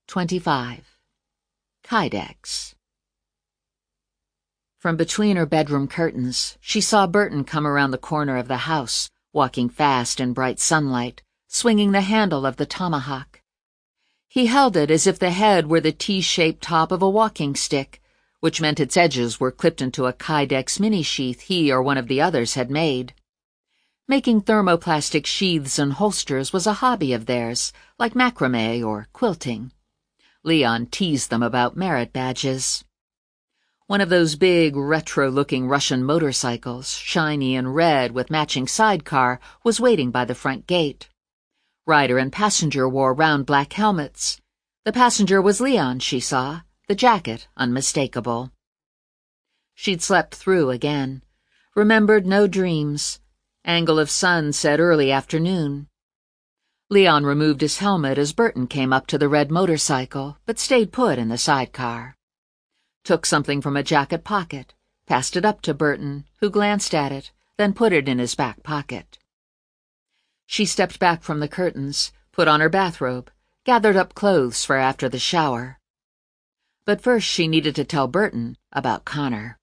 25. Kydex. From between her bedroom curtains, she saw Burton come around the corner of the house, walking fast in bright sunlight, swinging the handle of the tomahawk. He held it as if the head were the T-shaped top of a walking stick, which meant its edges were clipped into a Kydex mini-sheath he or one of the others had made. Making thermoplastic sheaths and holsters was a hobby of theirs, like macrame or quilting. Leon teased them about merit badges. One of those big, retro-looking Russian motorcycles, shiny and red with matching sidecar, was waiting by the front gate. Rider and passenger wore round black helmets. The passenger was Leon, she saw, the jacket unmistakable. She'd slept through again. Remembered no dreams. Angle of sun said early afternoon. Leon removed his helmet as Burton came up to the red motorcycle, but stayed put in the sidecar. Took something from a jacket pocket, passed it up to Burton, who glanced at it, then put it in his back pocket. She stepped back from the curtains, put on her bathrobe, gathered up clothes for after the shower. But first she needed to tell Burton about Connor.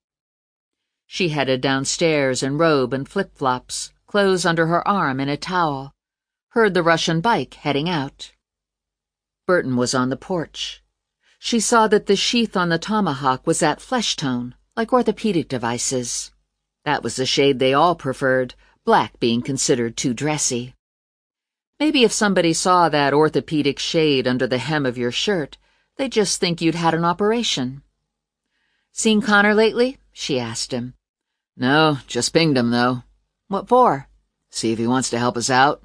She headed downstairs in robe and flip-flops, clothes under her arm in a towel. Heard the Russian bike heading out. Burton was on the porch. She saw that the sheath on the tomahawk was that flesh tone, like orthopedic devices. That was the shade they all preferred, black being considered too dressy. Maybe if somebody saw that orthopedic shade under the hem of your shirt, they'd just think you'd had an operation. "Seen Connor lately?" she asked him. "No, just pinged him, though." "What for?" "See if he wants to help us out."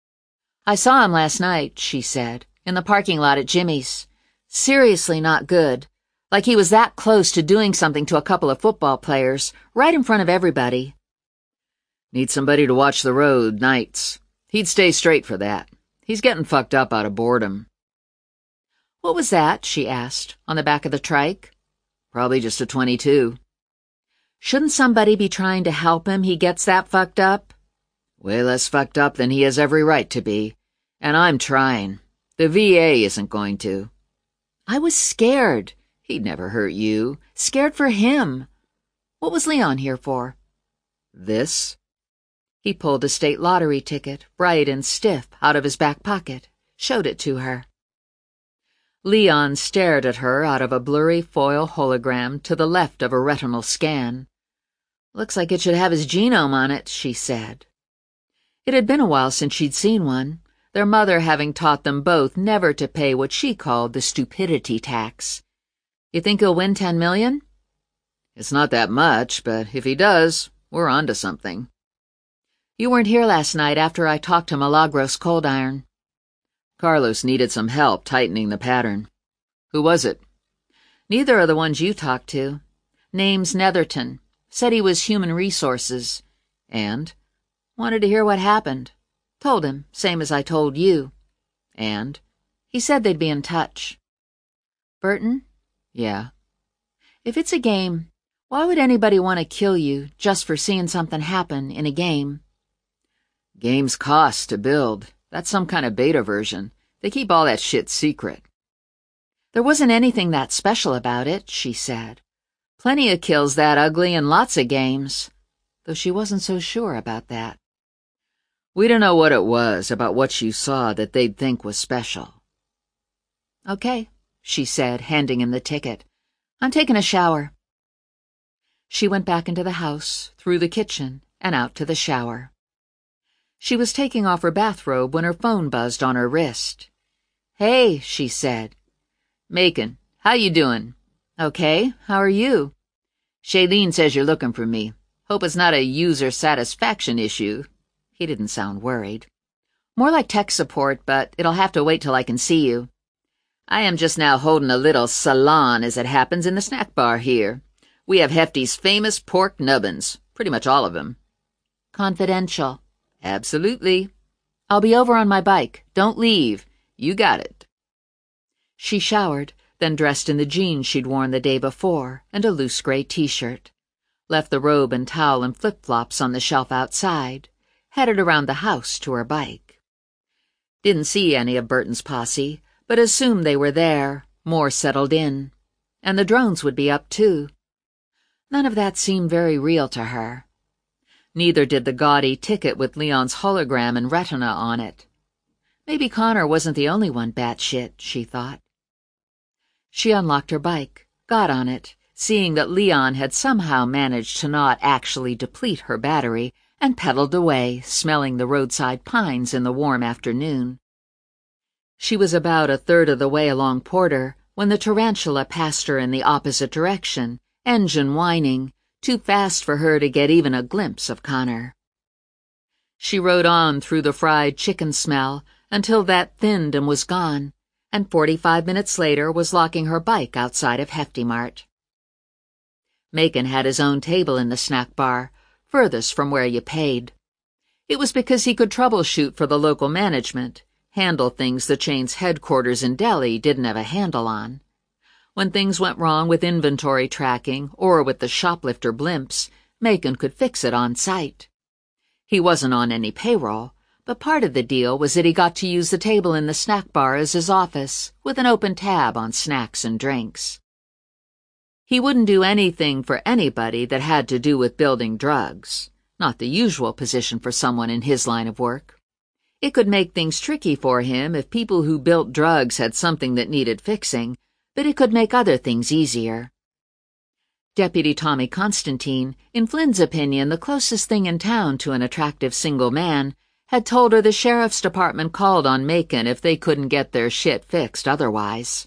"I saw him last night," she said, "in the parking lot at Jimmy's. Seriously not good. Like he was that close to doing something to a couple of football players, right in front of everybody." "Need somebody to watch the road nights. He'd stay straight for that. He's getting fucked up out of boredom." "What was that?" she asked, "on the back of the trike?" "Probably just a .22. "Shouldn't somebody be trying to help him? He gets that fucked up?" "Way less fucked up than he has every right to be. And I'm trying. The VA isn't going to." "I was scared." "He'd never hurt you." "Scared for him." "What was Leon here for?" "This?" He pulled a state lottery ticket, bright and stiff, out of his back pocket, showed it to her. Leon stared at her out of a blurry foil hologram to the left of a retinal scan. "Looks like it should have his genome on it," she said. It had been a while since she'd seen one, their mother having taught them both never to pay what she called the stupidity tax. "You think he'll win 10 million?" "It's not that much, but if he does, we're onto something." "You weren't here last night after I talked to Milagros Cold Iron." "Carlos needed some help tightening the pattern." "Who was it?" "Neither of the ones you talked to. Name's Netherton. Said he was human resources." "And?" "Wanted to hear what happened. Told him, same as I told you." "And?" "He said they'd be in touch." "Burton?" "Yeah?" "If it's a game, why would anybody want to kill you just for seeing something happen in a game?" "Games cost to build. That's some kind of beta version. They keep all that shit secret." "There wasn't anything that special about it," she said. "Plenty of kills that ugly in lots of games." Though she wasn't so sure about that. "We don't know what it was about what you saw that they'd think was special." "Okay," she said, handing him the ticket. "I'm taking a shower." She went back into the house, through the kitchen, and out to the shower. She was taking off her bathrobe when her phone buzzed on her wrist. "Hey," she said. "Macon, how you doing?" "Okay, how are you?" "Shailene says you're looking for me. Hope it's not a user satisfaction issue." He didn't sound worried. "More like tech support, but it'll have to wait till I can see you." "I am just now holding a little salon as it happens in the snack bar here. We have Hefty's famous pork nubbins, pretty much all of them." "Confidential." "Absolutely." "I'll be over on my bike. Don't leave." "You got it." She showered, then dressed in the jeans she'd worn the day before and a loose gray t-shirt. Left the robe and towel and flip-flops on the shelf outside, headed around the house to her bike. Didn't see any of Burton's posse, but assumed they were there, more settled in. And the drones would be up too. None of that seemed very real to her. Neither did the gaudy ticket with Leon's hologram and retina on it. Maybe Connor wasn't the only one batshit, she thought. She unlocked her bike, got on it, seeing that Leon had somehow managed to not actually deplete her battery, and pedaled away, smelling the roadside pines in the warm afternoon. She was about a third of the way along Porter when the tarantula passed her in the opposite direction, engine whining, too fast for her to get even a glimpse of Connor. She rode on through the fried chicken smell until that thinned and was gone, and 45 minutes later was locking her bike outside of Hefty Mart. Macon had his own table in the snack bar, furthest from where you paid. It was because he could troubleshoot for the local management, handle things the chain's headquarters in Delhi didn't have a handle on. When things went wrong with inventory tracking or with the shoplifter blimps, Macon could fix it on site. He wasn't on any payroll, but part of the deal was that he got to use the table in the snack bar as his office, with an open tab on snacks and drinks. He wouldn't do anything for anybody that had to do with building drugs, not the usual position for someone in his line of work. It could make things tricky for him if people who built drugs had something that needed fixing, but it could make other things easier. Deputy Tommy Constantine, in Flynn's opinion the closest thing in town to an attractive single man, had told her the sheriff's department called on Macon if they couldn't get their shit fixed otherwise.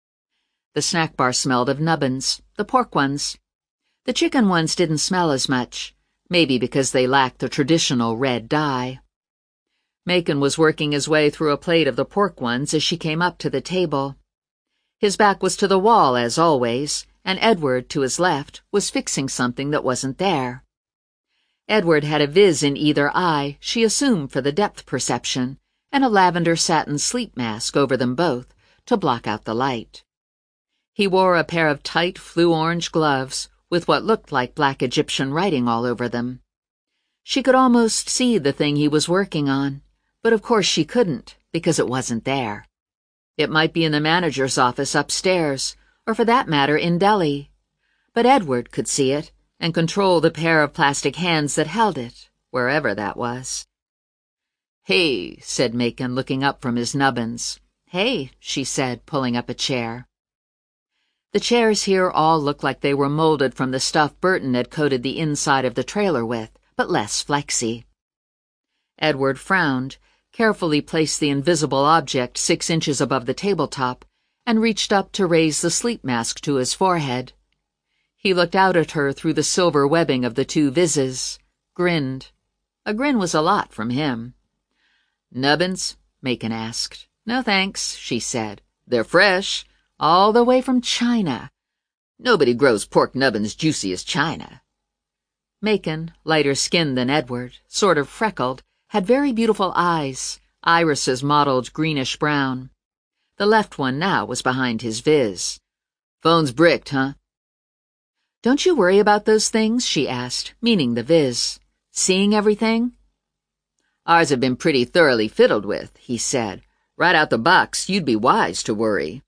The snack bar smelled of nubbins, the pork ones. The chicken ones didn't smell as much, maybe because they lacked the traditional red dye. Macon was working his way through a plate of the pork ones as she came up to the table. His back was to the wall, as always, and Edward, to his left, was fixing something that wasn't there. Edward had a viz in either eye, she assumed for the depth perception, and a lavender satin sleep mask over them both to block out the light. He wore a pair of tight flu-orange gloves with what looked like black Egyptian writing all over them. She could almost see the thing he was working on, but of course she couldn't, because it wasn't there. It might be in the manager's office upstairs, or for that matter in Delhi. But Edward could see it, and control the pair of plastic hands that held it, wherever that was. "Hey," said Macon, looking up from his nubbins. "Hey," she said, pulling up a chair. The chairs here all looked like they were molded from the stuff Burton had coated the inside of the trailer with, but less flexy. Edward frowned, carefully placed the invisible object 6 inches above the tabletop, and reached up to raise the sleep mask to his forehead. He looked out at her through the silver webbing of the two vises, grinned. A grin was a lot from him. "Nubbins?" Macon asked. "No thanks," she said. "They're fresh, all the way from China. Nobody grows pork nubbins juicy as China." Macon, lighter skinned than Edward, sort of freckled, had very beautiful eyes, irises mottled greenish-brown. The left one now was behind his viz. "Phone's bricked, huh?" "Don't you worry about those things?" she asked, meaning the viz. "Seeing everything?" "Ours have been pretty thoroughly fiddled with," he said. "Right out the box, you'd be wise to worry."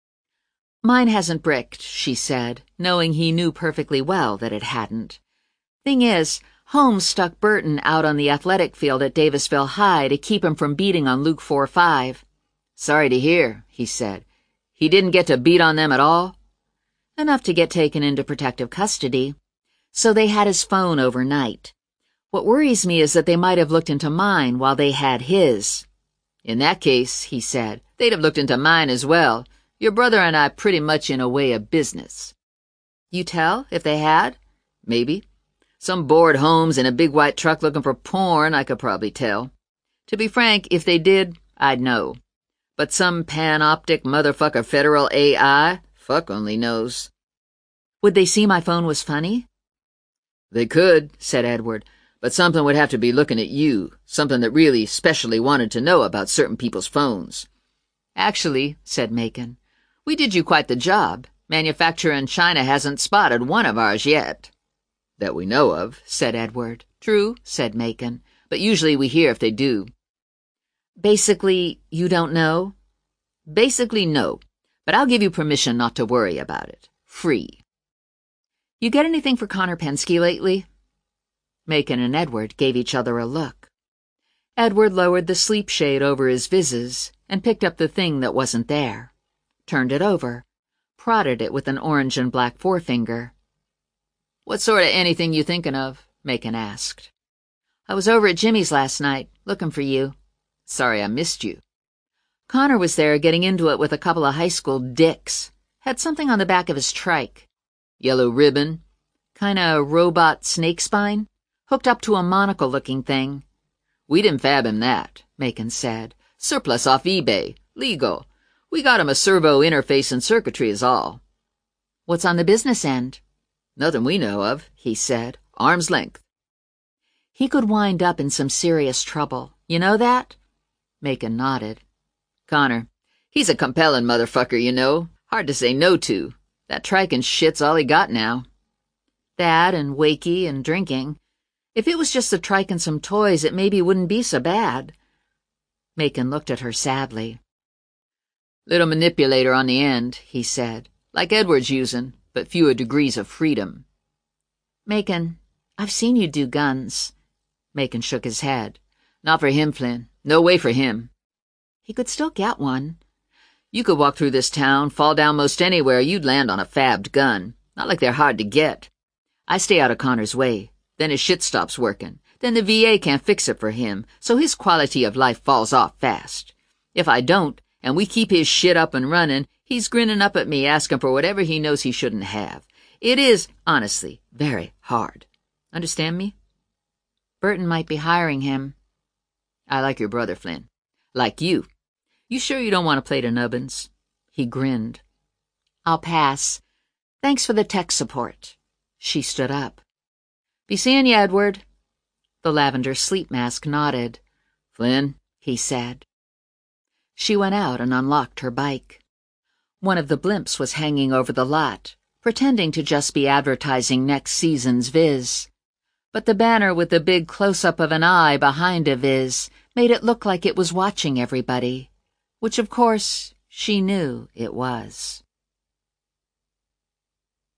"Mine hasn't bricked," she said, knowing he knew perfectly well that it hadn't. "Thing is, Holmes stuck Burton out on the athletic field at Davisville High to keep him from beating on Luke 4-5. "Sorry to hear," he said. "He didn't get to beat on them at all?" "Enough to get taken into protective custody. So they had his phone overnight. What worries me is that they might have looked into mine while they had his." "In that case," he said, "they'd have looked into mine as well. Your brother and I pretty much in a way of business." "You tell, if they had?" "Maybe. Some bored Holmes in a big white truck looking for porn, I could probably tell. To be frank, if they did, I'd know. But some panoptic motherfucker federal AI, fuck only knows." "Would they see my phone was funny?" "They could," said Edward, "but something would have to be looking at you, something that really specially wanted to know about certain people's phones." "Actually," said Macon, "we did you quite the job. Manufacturer in China hasn't spotted one of ours yet." "That we know of," said Edward. "True," said Macon, "but usually we hear if they do." "Basically, you don't know?" Basically, no. But I'll give you permission not to worry about it. Free. You get anything for Connor Pensky lately? Macon and Edward gave each other a look. Edward lowered the sleep shade over his vises and picked up the thing that wasn't there, turned it over, prodded it with an orange and black forefinger. What sort of anything you thinking of? Macon asked. I was over at Jimmy's last night, looking for you. Sorry I missed you. Connor was there getting into it with a couple of high school dicks. Had something on the back of his trike. Yellow ribbon? Kinda robot snake spine, hooked up to a monocle-looking thing. We didn't fab him that, Macon said. Surplus off eBay. Legal. We got him a servo interface and circuitry is all. What's on the business end? Nothing we know of, he said. Arm's length. He could wind up in some serious trouble. You know that? Macon nodded. Connor, he's a compelling motherfucker, you know. Hard to say no to. That trike and shit's all he got now. That and wakey and drinking. If it was just a trike and some toys, it maybe wouldn't be so bad. Macon looked at her sadly. Little manipulator on the end, he said. Like Edward's using, but fewer degrees of freedom. Macon, I've seen you do guns. Macon shook his head. Not for him, Flynn. No way for him. He could still get one. You could walk through this town, fall down most anywhere, you'd land on a fabbed gun. Not like they're hard to get. I stay out of Connor's way. Then his shit stops working. Then the VA can't fix it for him, so his quality of life falls off fast. If I don't, and we keep his shit up and running, he's grinning up at me asking for whatever he knows he shouldn't have. It is, honestly, very hard. Understand me? Burton might be hiring him. I like your brother, Flynn. Like you. You sure you don't want to play to Nubbins? He grinned. I'll pass. Thanks for the tech support. She stood up. Be seeing you, Edward. The lavender sleep mask nodded. Flynn, he said. She went out and unlocked her bike. One of the blimps was hanging over the lot, pretending to just be advertising next season's Viz. But the banner with the big close-up of an eye behind a Viz made it look like it was watching everybody, which of course she knew it was.